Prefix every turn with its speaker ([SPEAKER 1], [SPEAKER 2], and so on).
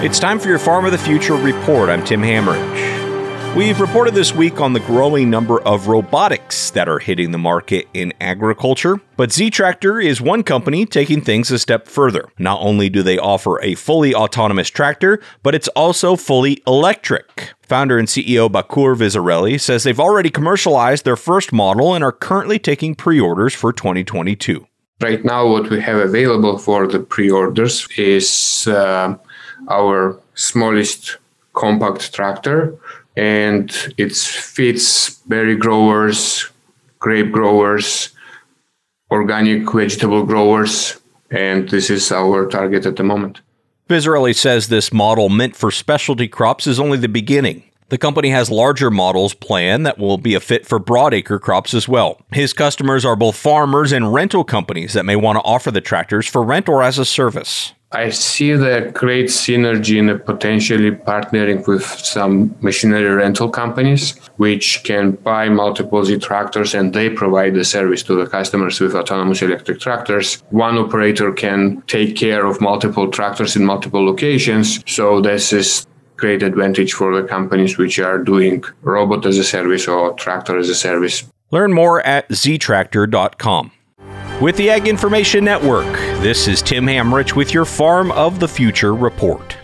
[SPEAKER 1] It's time for your Farm of the Future report. I'm Tim Hammerich. We've reported this week on the growing number of robotics that are hitting the market in agriculture, but Z-Tractor is one company taking things a step further. Not only do they offer a fully autonomous tractor, but it's also fully electric. Founder and CEO Bakur Vizarelli says they've already commercialized their first model and are currently taking pre-orders for 2022.
[SPEAKER 2] Right now, what we have available for the pre-orders is our smallest compact tractor, and it fits berry growers, grape growers, organic vegetable growers, and this is our target at the moment.
[SPEAKER 1] Vizarelli says this model meant for specialty crops is only the beginning. The company has larger models planned that will be a fit for broadacre crops as well. His customers are both farmers and rental companies that may want to offer the tractors for rent or as a service.
[SPEAKER 2] I see the great synergy in potentially partnering with some machinery rental companies, which can buy multiple Z tractors and they provide the service to the customers with autonomous electric tractors. One operator can take care of multiple tractors in multiple locations. So this is great advantage for the companies which are doing robot as a service or tractor as a service.
[SPEAKER 1] Learn more at ztractor.com. With the Ag Information Network, this is Tim Hammerich with your Farm of the Future report.